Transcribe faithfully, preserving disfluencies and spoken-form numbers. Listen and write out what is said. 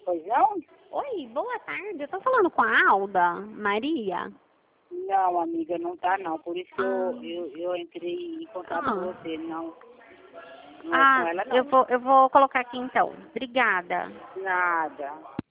Pois não? Oi, boa tarde. Eu tô falando com a Alda Maria. Não, amiga, não tá não. Por isso que Ah. eu, eu, eu entrei em contato Ah. com você. Não, não é com Ah, ela eu não. vou, eu vou colocar aqui então. Obrigada. Nada.